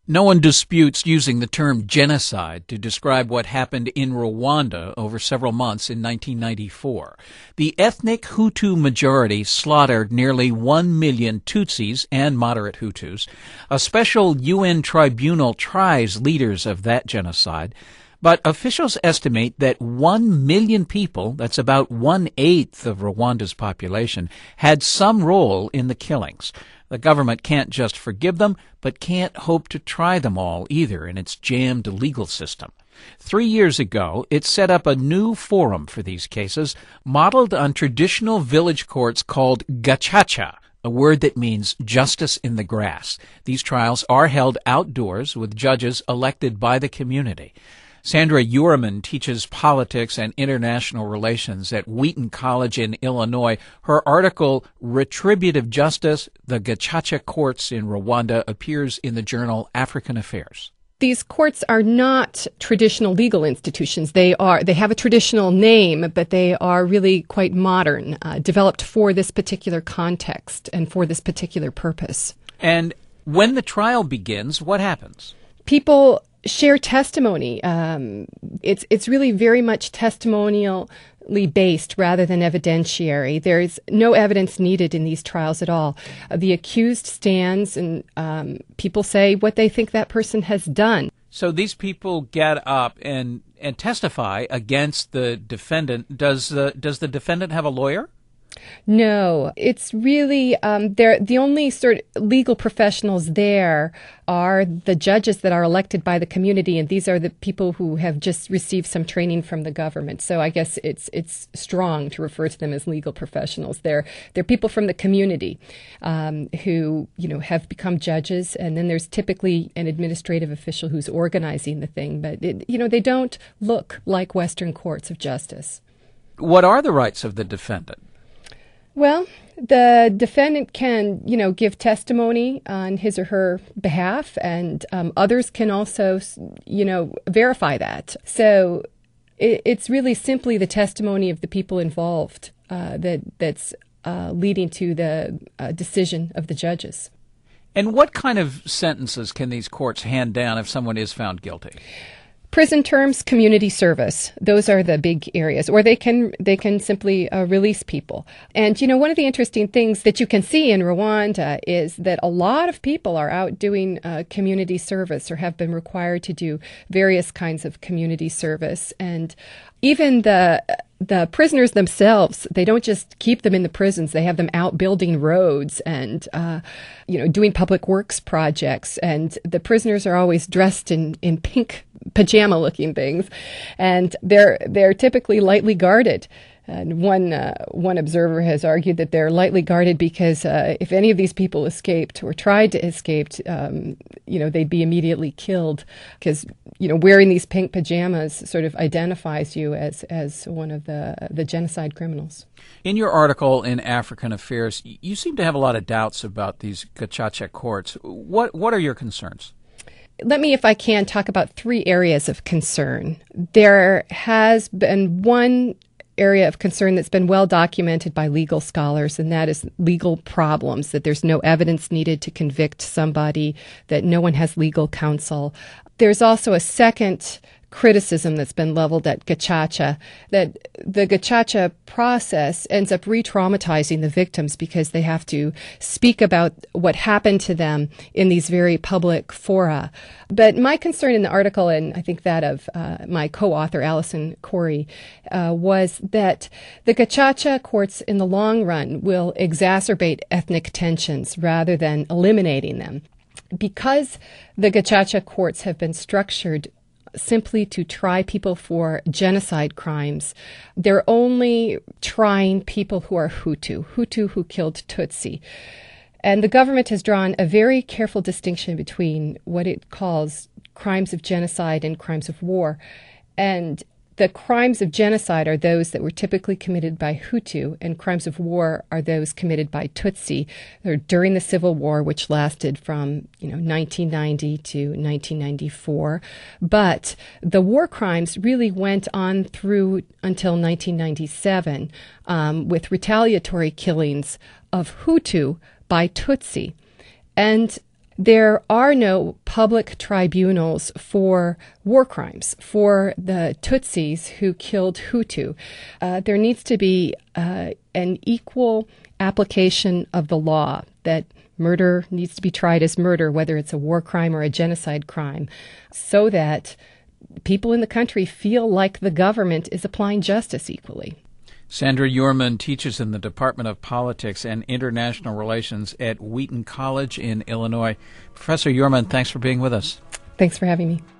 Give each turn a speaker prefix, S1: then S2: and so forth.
S1: No one disputes using the term genocide to describe what happened in Rwanda over several months in 1994. The ethnic Hutu majority slaughtered nearly 1 million Tutsis and moderate Hutus. A special UN tribunal tries leaders of that genocide. But officials estimate that 1 million people, that's about 1/8 of Rwanda's population, had some role in the killings. The government can't just forgive them, but can't hope to try them all either in its jammed legal system. 3 years ago, it set up a new forum for these cases, modeled on traditional village courts called gacaca, a word that means justice in the grass. These trials are held outdoors with judges elected by the community. Sandra Uhrman teaches politics and international relations at Wheaton College in Illinois. Her article, Retributive Justice, the Gacaca Courts in Rwanda, appears in the journal African Affairs.
S2: These courts are not traditional legal institutions. They have a traditional name, but they are really quite modern, developed for this particular context and for this particular purpose.
S1: And when the trial begins, what happens?
S2: People share testimony. It's really very much testimonially based rather than evidentiary. There's no evidence needed in these trials at all. The accused stands and people say what they think that person has done.
S1: So these people get up and testify against the defendant. Does the defendant have a lawyer?
S2: No, it's really the only sort of legal professionals there are the judges that are elected by the community, and these are the people who have just received some training from the government. So I guess it's strong to refer to them as legal professionals. They're people from the community who have become judges, and then there's typically an administrative official who's organizing the thing. But they don't look like Western courts of justice.
S1: What are the rights of the defendant?
S2: Well, the defendant can, give testimony on his or her behalf, and others can also, verify that. So it's really simply the testimony of the people involved that's leading to the decision of the judges.
S1: And what kind of sentences can these courts hand down if someone is found guilty?
S2: Prison terms, community service, those are the big areas. Or they can simply release people. And, one of the interesting things that you can see in Rwanda is that a lot of people are out doing community service or have been required to do various kinds of community service. And even the prisoners themselves, they don't just keep them in the prisons. They have them out building roads and, doing public works projects. And the prisoners are always dressed in pink pajama-looking things, and they're typically lightly guarded. And one observer has argued that they're lightly guarded because if any of these people escaped or tried to escape, they'd be immediately killed because wearing these pink pajamas sort of identifies you as one of the genocide criminals.
S1: In your article in African Affairs, you seem to have a lot of doubts about these gacaca courts. What are your concerns?
S2: Let me, if I can, talk about 3 areas of concern. There has been one area of concern that's been well documented by legal scholars, and that is legal problems, that there's no evidence needed to convict somebody, that no one has legal counsel. There's also a second criticism that's been leveled at gacaca, that the gacaca process ends up re-traumatizing the victims because they have to speak about what happened to them in these very public fora. But my concern in the article, and I think that of my co-author Alison Corey, was that the gacaca courts in the long run will exacerbate ethnic tensions rather than eliminating them. Because the gacaca courts have been structured simply to try people for genocide crimes, they're only trying people who are Hutu who killed Tutsi. And the government has drawn a very careful distinction between what it calls crimes of genocide and crimes of war. And the crimes of genocide are those that were typically committed by Hutu, and crimes of war are those committed by Tutsi during the Civil War, which lasted from 1990 to 1994. But the war crimes really went on through until 1997 with retaliatory killings of Hutu by Tutsi. And There are no public tribunals for war crimes, for the Tutsis who killed Hutu. There needs to be an equal application of the law, that murder needs to be tried as murder, whether it's a war crime or a genocide crime, so that people in the country feel like the government is applying justice equally.
S1: Sandra Yourman teaches in the Department of Politics and International Relations at Wheaton College in Illinois. Professor Yourman, thanks for being with us.
S2: Thanks for having me.